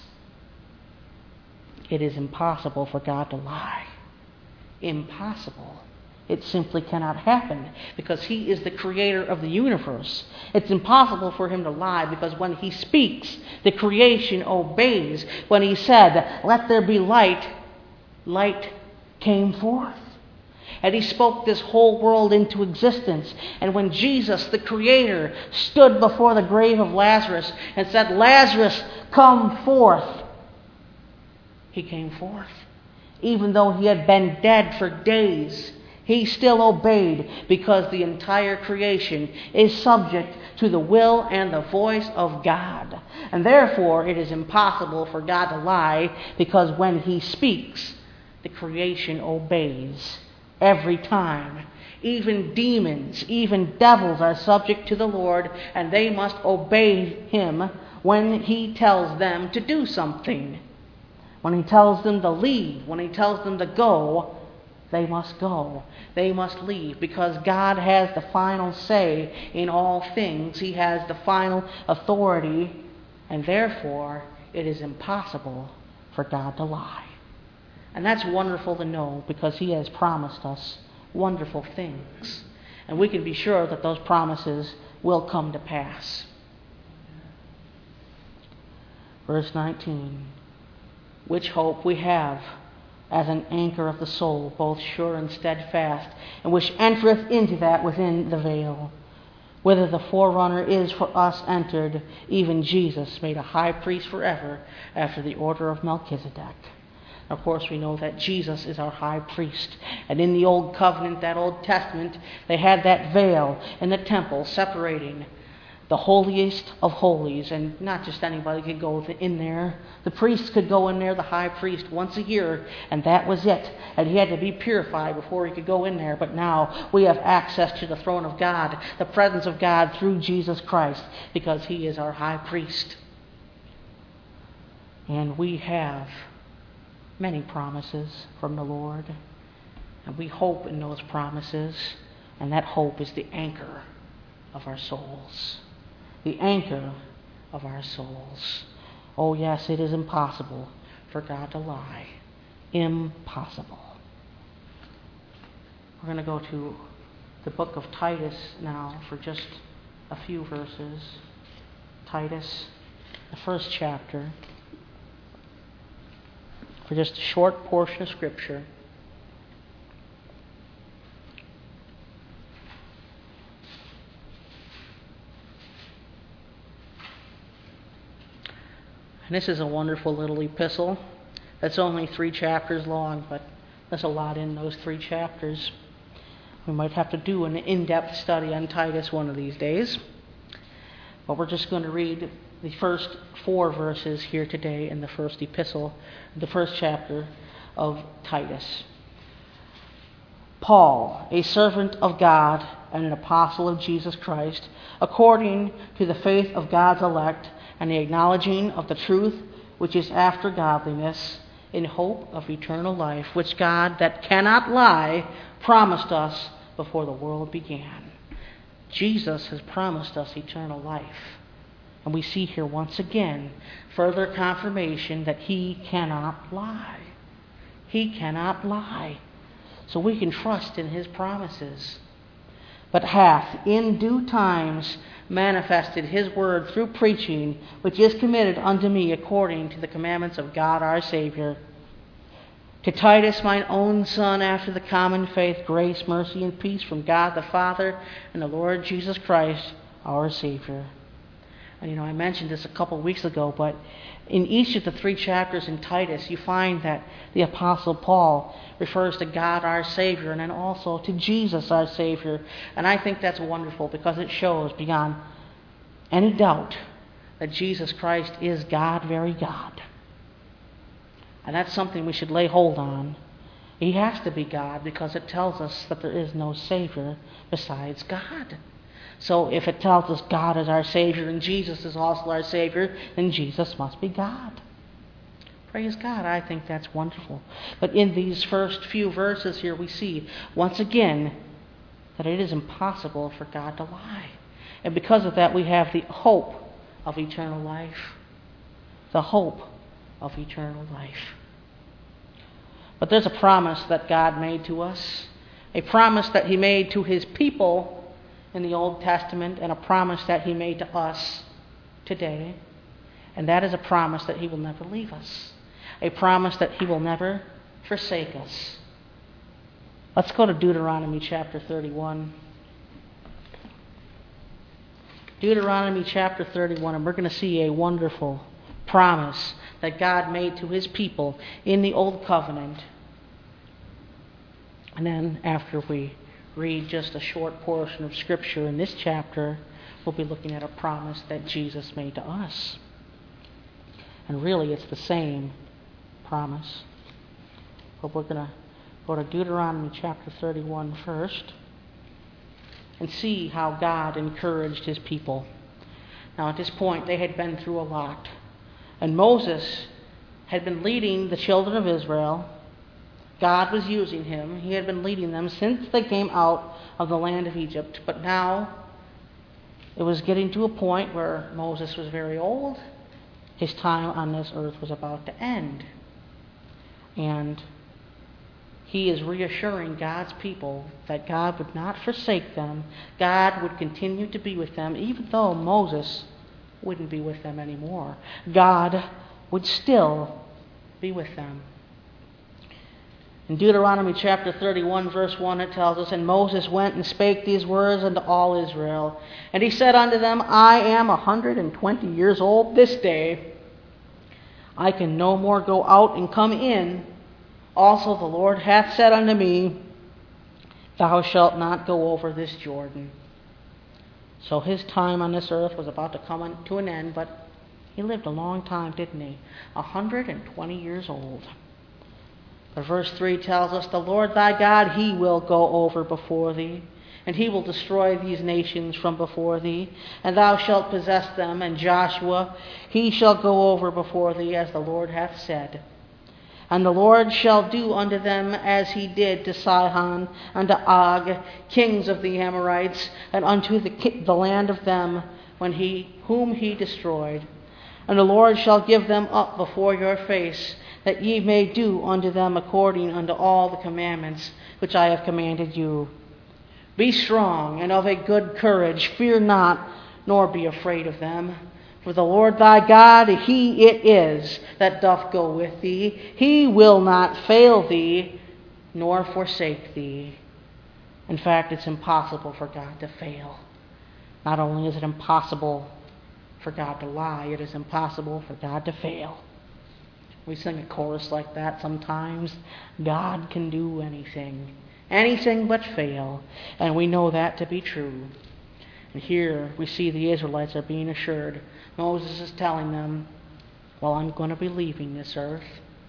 It is impossible for God to lie. Impossible. It simply cannot happen because he is the creator of the universe. It's impossible for him to lie because when he speaks, the creation obeys. When he said, let there be light, light came forth. And he spoke this whole world into existence. And when Jesus, the creator, stood before the grave of Lazarus and said, Lazarus, come forth, he came forth. Even though he had been dead for days, he still obeyed because the entire creation is subject to the will and the voice of God. And therefore, it is impossible for God to lie because when he speaks, the creation obeys every time. Even demons, even devils are subject to the Lord, and they must obey him when he tells them to do something. When he tells them to leave, when he tells them to go, they must go. They must leave because God has the final say in all things. He has the final authority, and therefore it is impossible for God to lie. And that's wonderful to know because he has promised us wonderful things. And we can be sure that those promises will come to pass. Verse 19. Which hope we have as an anchor of the soul, both sure and steadfast, and which entereth into that within the veil, whither the forerunner is for us entered, even Jesus, made a high priest forever, after the order of Melchizedek. Of course, we know that Jesus is our high priest. And in the Old Covenant, that Old Testament, they had that veil in the temple separating the holiest of holies. And not just anybody could go in there. The priests could go in there, the high priest, once a year, and that was it. And he had to be purified before he could go in there. But now we have access to the throne of God, the presence of God through Jesus Christ, because he is our high priest. And we have many promises from the Lord, and we hope in those promises, and that hope is the anchor of our souls. The anchor of our souls. Oh yes, it is impossible for God to lie. Impossible. We're going to go to the book of Titus now for just a few verses. Titus the first chapter, for just a short portion of Scripture. And this is a wonderful little epistle. That's only 3 chapters long, but there's a lot in those 3 chapters. We might have to do an in-depth study on Titus one of these days. But we're just going to read the first 4 verses here today in the first epistle, the first chapter of Titus. Paul, a servant of God and an apostle of Jesus Christ, according to the faith of God's elect and the acknowledging of the truth which is after godliness, in hope of eternal life, which God, that cannot lie, promised us before the world began. Jesus has promised us eternal life. And we see here once again further confirmation that He cannot lie. He cannot lie. So we can trust in His promises. But hath in due times manifested His word through preaching, which is committed unto me according to the commandments of God our Savior. To Titus, mine own son, after the common faith, grace, mercy, and peace from God the Father and the Lord Jesus Christ our Savior. And I mentioned this a couple weeks ago, but in each of the 3 chapters in Titus, you find that the Apostle Paul refers to God our Savior and then also to Jesus our Savior. And I think that's wonderful because it shows beyond any doubt that Jesus Christ is God, very God. And that's something we should lay hold on. He has to be God because it tells us that there is no Savior besides God. So if it tells us God is our Savior and Jesus is also our Savior, then Jesus must be God. Praise God. I think that's wonderful. But in these first few verses here, we see once again that it is impossible for God to lie. And because of that, we have the hope of eternal life. The hope of eternal life. But there's a promise that God made to us. A promise that He made to His people in the Old Testament, and a promise that He made to us today. And that is a promise that He will never leave us. A promise that He will never forsake us. Let's go to Deuteronomy chapter 31. Deuteronomy chapter 31, and we're going to see a wonderful promise that God made to His people in the Old Covenant. And then after we read just a short portion of Scripture in this chapter, we'll be looking at a promise that Jesus made to us. And really it's the same promise. But we're going to go to Deuteronomy chapter 31 first and see how God encouraged His people. Now at this point they had been through a lot. And Moses had been leading the children of Israel. God was using him. He had been leading them since they came out of the land of Egypt. But now it was getting to a point where Moses was very old. His time on this earth was about to end. And he is reassuring God's people that God would not forsake them. God would continue to be with them, even though Moses wouldn't be with them anymore. God would still be with them. In Deuteronomy chapter 31, verse 1, it tells us, And Moses went and spake these words unto all Israel. And he said unto them, I am 120 years old this day. I can no more go out and come in. Also the Lord hath said unto me, Thou shalt not go over this Jordan. So his time on this earth was about to come to an end, but he lived a long time, didn't he? 120 years old. But verse 3 tells us, The Lord thy God, He will go over before thee, and He will destroy these nations from before thee, and thou shalt possess them. And Joshua, he shall go over before thee, as the Lord hath said. And the Lord shall do unto them as He did to Sihon and to Og, kings of the Amorites, and unto the land of them whom He destroyed. And the Lord shall give them up before your face, that ye may do unto them according unto all the commandments which I have commanded you. Be strong and of a good courage. Fear not, nor be afraid of them. For the Lord thy God, he it is that doth go with thee. He will not fail thee, nor forsake thee. In fact, it's impossible for God to fail. Not only is it impossible for God to lie, it is impossible for God to fail. We sing a chorus like that sometimes. God can do anything. Anything but fail. And we know that to be true. And here we see the Israelites are being assured. Moses is telling them, well, I'm going to be leaving this earth.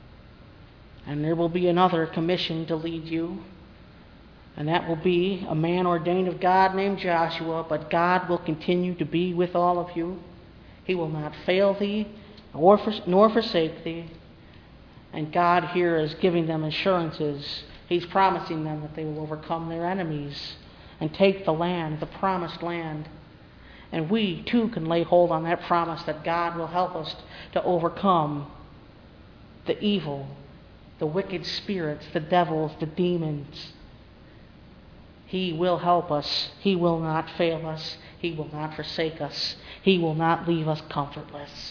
And there will be another commission to lead you. And that will be a man ordained of God named Joshua. But God will continue to be with all of you. He will not fail thee, nor forsake thee. And God here is giving them assurances. He's promising them that they will overcome their enemies and take the land, the promised land. And we too can lay hold on that promise that God will help us to overcome the evil, the wicked spirits, the devils, the demons. He will help us. He will not fail us. He will not forsake us. He will not leave us comfortless.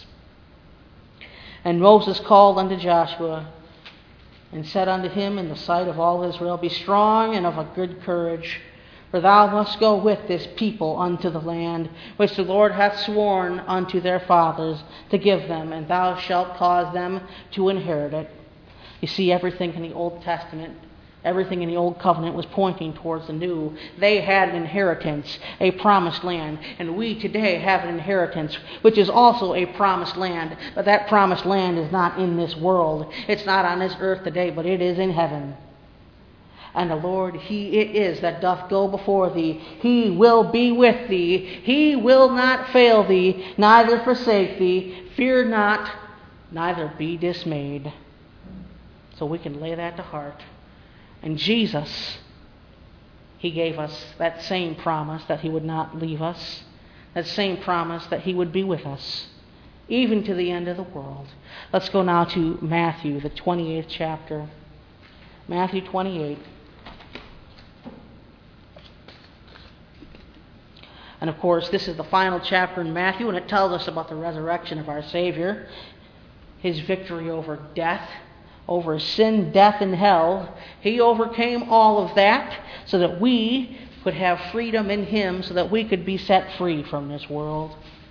And Moses called unto Joshua and said unto him in the sight of all Israel, Be strong and of a good courage, for thou must go with this people unto the land which the Lord hath sworn unto their fathers to give them, and thou shalt cause them to inherit it. You see, everything in the Old Testament, everything in the Old Covenant was pointing towards the New. They had an inheritance, a promised land. And we today have an inheritance, which is also a promised land. But that promised land is not in this world. It's not on this earth today, but it is in heaven. And the Lord, He it is that doth go before thee. He will be with thee. He will not fail thee, neither forsake thee. Fear not, neither be dismayed. So we can lay that to heart. And Jesus, He gave us that same promise that He would not leave us, that same promise that He would be with us, even to the end of the world. Let's go now to Matthew, the 28th chapter. Matthew 28. And of course, this is the final chapter in Matthew, and it tells us about the resurrection of our Savior, His victory over death, over sin, death, and hell. He overcame all of that so that we could have freedom in Him, so that we could be set free from this world.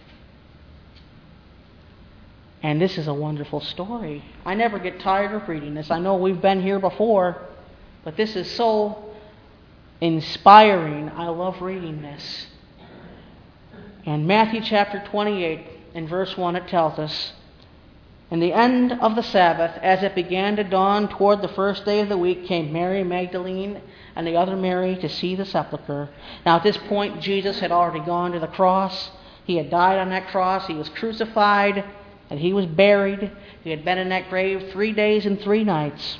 And this is a wonderful story. I never get tired of reading this. I know we've been here before, but this is so inspiring. I love reading this. In Matthew chapter 28, in verse 1, it tells us, In the end of the Sabbath, as it began to dawn toward the first day of the week, came Mary Magdalene and the other Mary to see the sepulchre. Now at this point, Jesus had already gone to the cross. He had died on that cross. He was crucified, and He was buried. He had been in that grave 3 days and 3 nights.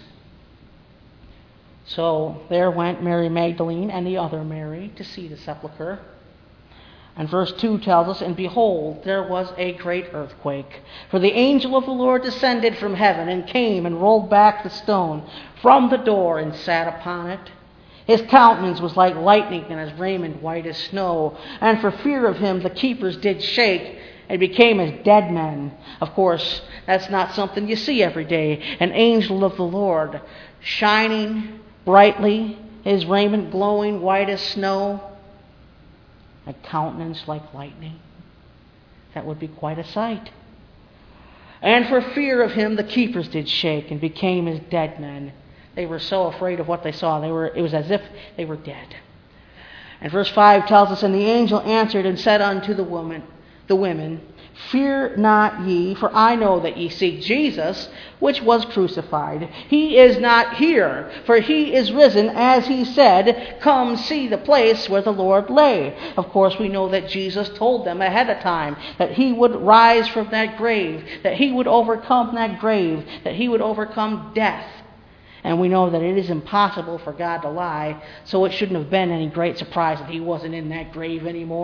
So there went Mary Magdalene and the other Mary to see the sepulchre. And verse 2 tells us, And behold, there was a great earthquake. For the angel of the Lord descended from heaven and came and rolled back the stone from the door and sat upon it. His countenance was like lightning and his raiment white as snow. And for fear of Him the keepers did shake and became as dead men. Of course, that's not something you see every day. An angel of the Lord shining brightly, his raiment glowing white as snow, a countenance like lightning. That would be quite a sight. And for fear of Him, the keepers did shake and became as dead men. They were so afraid of what they saw. It was as if they were dead. And verse 5 tells us, And the angel answered and said unto the women, Fear not ye, for I know that ye seek Jesus, which was crucified. He is not here, for He is risen, as He said. Come see the place where the Lord lay. Of course, we know that Jesus told them ahead of time that He would rise from that grave, that He would overcome that grave, that He would overcome death. And we know that it is impossible for God to lie, so it shouldn't have been any great surprise that He wasn't in that grave anymore.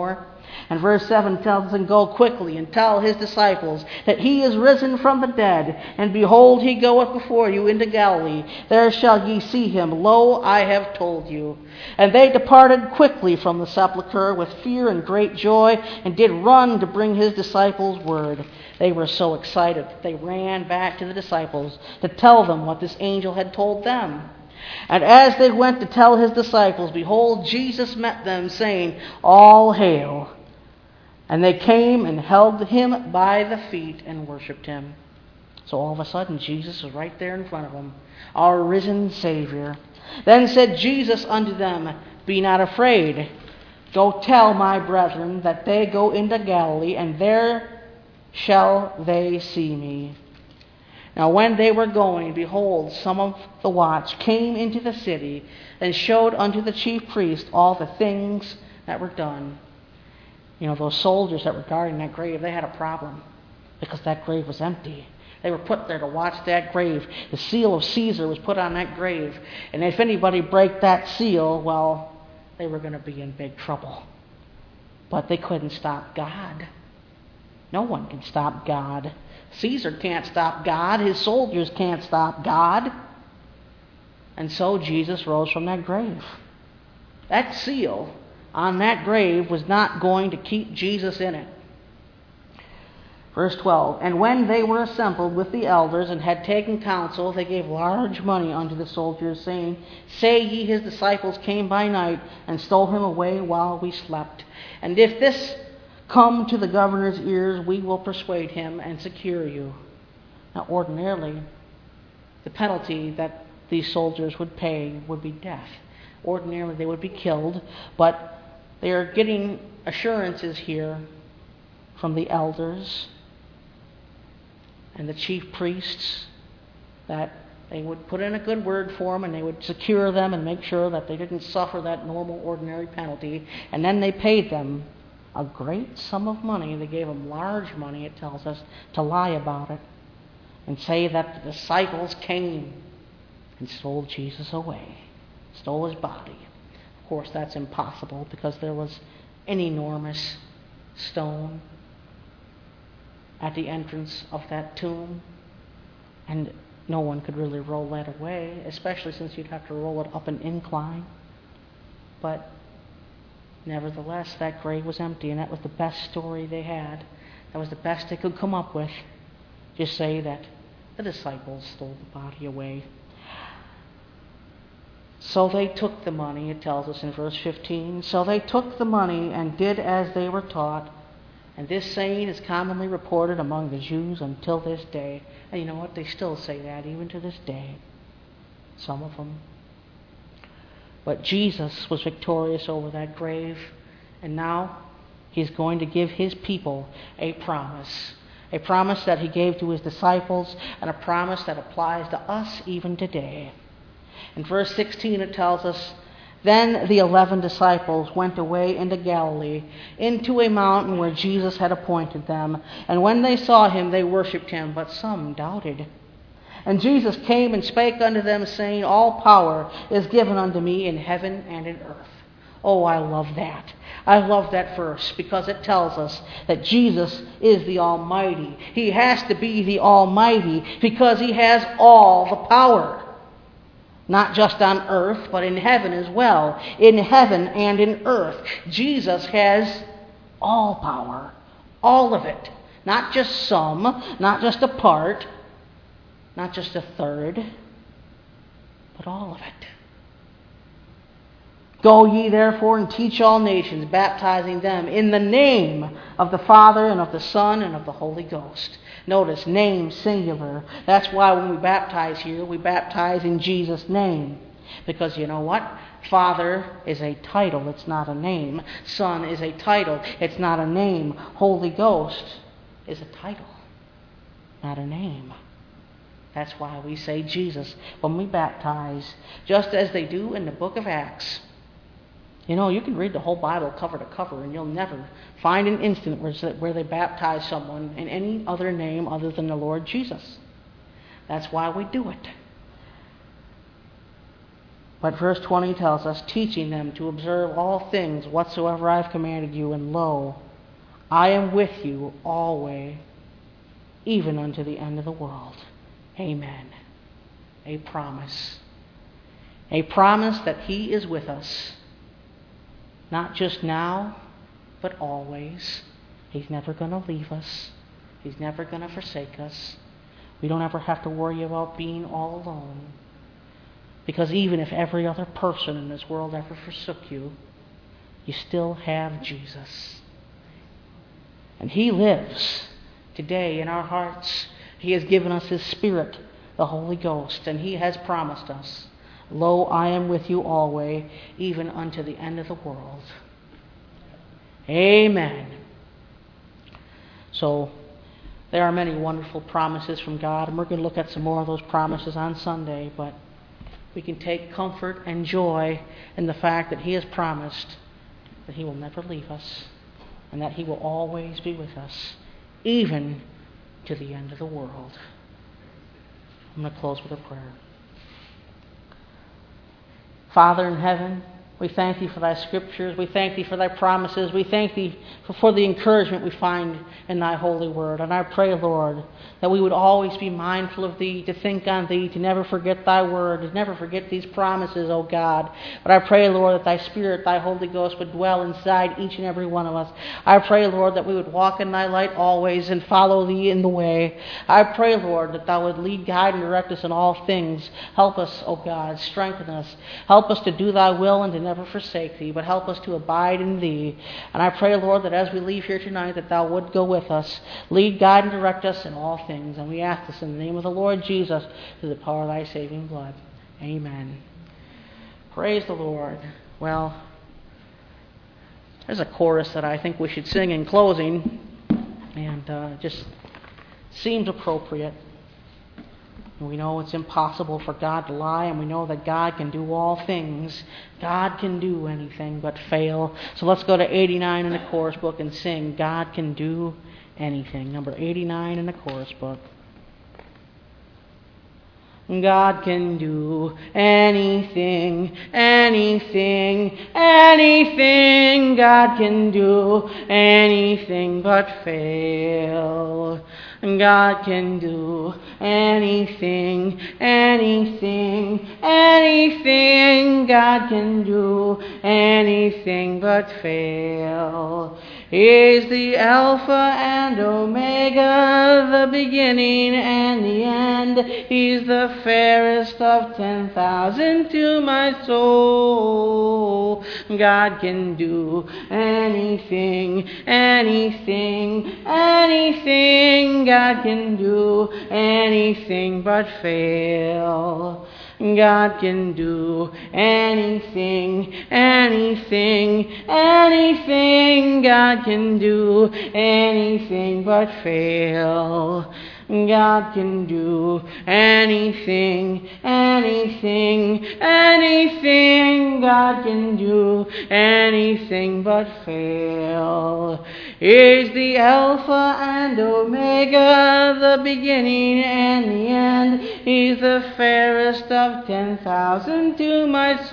And verse 7 tells us, and go quickly and tell his disciples that he is risen from the dead, and behold, he goeth before you into Galilee. There shall ye see him. Lo, I have told you. And they departed quickly from the sepulchre with fear and great joy, and did run to bring his disciples word. They were so excited that they ran back to the disciples to tell them what this angel had told them. And as they went to tell his disciples, behold, Jesus met them, saying, All hail. And they came and held him by the feet and worshipped him. So all of a sudden, Jesus was right there in front of them, our risen Savior. Then said Jesus unto them, Be not afraid. Go tell my brethren that they go into Galilee, and there shall they see me. Now when they were going, behold, some of the watch came into the city, and showed unto the chief priest all the things that were done. You know, those soldiers that were guarding that grave, they had a problem, because that grave was empty. They were put there to watch that grave. The seal of Caesar was put on that grave. And if anybody broke that seal, well, they were going to be in big trouble. But they couldn't stop God. No one can stop God. Caesar can't stop God. His soldiers can't stop God. And so Jesus rose from that grave. That seal on that grave was not going to keep Jesus in it. Verse 12, And when they were assembled with the elders and had taken counsel, they gave large money unto the soldiers, saying, Say ye his disciples came by night and stole him away while we slept. And if this come to the governor's ears, we will persuade him and secure you. Now ordinarily, the penalty that these soldiers would pay would be death. Ordinarily they would be killed, but they are getting assurances here from the elders and the chief priests that they would put in a good word for them, and they would secure them and make sure that they didn't suffer that normal ordinary penalty. And then they paid them a great sum of money. They gave them large money, it tells us, to lie about it and say that the disciples came and stole Jesus away, stole his body. Of course, that's impossible because there was an enormous stone at the entrance of that tomb, and no one could really roll that away, especially since you'd have to roll it up an incline. But nevertheless, that grave was empty, and that was the best story they had. That was the best they could come up with. Just say that the disciples stole the body away. So they took the money, it tells us in verse 15. So they took the money and did as they were taught. And this saying is commonly reported among the Jews until this day. And you know what? They still say that even to this day. Some of them. But Jesus was victorious over that grave. And now he's going to give his people a promise. A promise that he gave to his disciples, and a promise that applies to us even today. In verse 16 it tells us, Then the 11 disciples went away into Galilee, into a mountain where Jesus had appointed them. And when they saw him, they worshipped him, but some doubted. And Jesus came and spake unto them, saying, All power is given unto me in heaven and in earth. Oh, I love that. I love that verse because it tells us that Jesus is the Almighty. He has to be the Almighty because he has all the power. Not just on earth, but in heaven as well. In heaven and in earth. Jesus has all power. All of it. Not just some, not just a part, not just a third, but all of it. Go ye therefore and teach all nations, baptizing them in the name of the Father and of the Son and of the Holy Ghost. Notice, name singular. That's why when we baptize here, we baptize in Jesus' name. Because you know what? Father is a title, it's not a name. Son is a title, it's not a name. Holy Ghost is a title, not a name. That's why we say Jesus when we baptize, just as they do in the book of Acts. You know, you can read the whole Bible cover to cover, and you'll never find an instant where they baptize someone in any other name other than the Lord Jesus. That's why we do it. But verse 20 tells us, teaching them to observe all things whatsoever I have commanded you, and lo, I am with you always, even unto the end of the world. Amen. A promise. A promise that He is with us, not just now, but always. He's never going to leave us. He's never going to forsake us. We don't ever have to worry about being all alone. Because even if every other person in this world ever forsook you, you still have Jesus. And He lives today in our hearts. He has given us His Spirit, the Holy Ghost, and He has promised us, lo, I am with you always, even unto the end of the world. Amen. So, there are many wonderful promises from God, and we're going to look at some more of those promises on Sunday, but we can take comfort and joy in the fact that He has promised that He will never leave us and that He will always be with us, even to the end of the world. I'm going to close with a prayer. Father in heaven, we thank Thee for Thy scriptures. We thank Thee for Thy promises. We thank Thee for the encouragement we find in Thy holy word. And I pray, Lord, that we would always be mindful of Thee, to think on Thee, to never forget Thy word, to never forget these promises, O God. But I pray, Lord, that Thy Spirit, Thy Holy Ghost, would dwell inside each and every one of us. I pray, Lord, that we would walk in Thy light always and follow Thee in the way. I pray, Lord, that Thou would lead, guide, and direct us in all things. Help us, O God, strengthen us. Help us to do Thy will and to never forsake Thee, but help us to abide in Thee. And I pray, Lord, that as we leave here tonight, that Thou would go with us, lead, guide, and direct us in all things. And we ask this in the name of the Lord Jesus, through the power of Thy saving blood. Amen. Praise the Lord. Well, there's a chorus that I think we should sing in closing, and just seems appropriate. We know it's impossible for God to lie, and we know that God can do all things. God can do anything but fail. So let's go to 89 in the chorus book and sing, God Can Do Anything. Number 89 in the chorus book. God can do anything, anything, anything. God can do anything but fail. God can do anything, anything, anything. God can do anything but fail. He is the Alpha and Omega, the beginning and the end. He's the fairest of 10,000 to my soul. God can do anything, anything, anything. God can do anything but fail. God can do anything, anything, anything. God can do anything but fail. God can do anything, anything, anything. God can do anything but fail. He's the Alpha and Omega, the beginning and the end. He's the fairest of 10,000 to my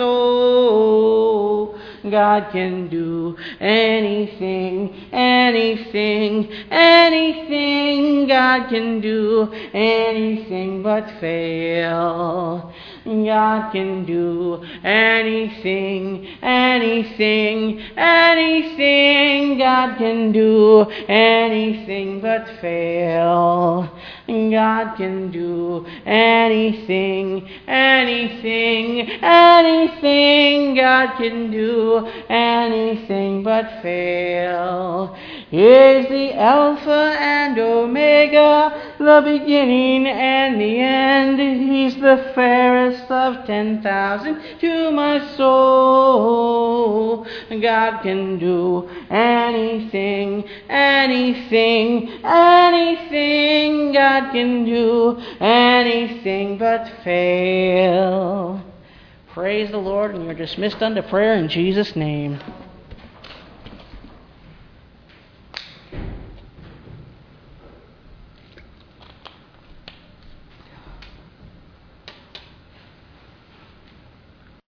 soul. God can do anything, anything, anything. God can do anything but fail. God can do anything, anything, anything. God can do anything but fail. God can do anything, anything, anything. God can do anything but fail. He's the Alpha and Omega, the beginning and the end. He's the fairest of 10,000 to my soul. God can do anything, anything, anything. God can do anything but fail. Praise the Lord, and you're dismissed unto prayer in Jesus' name.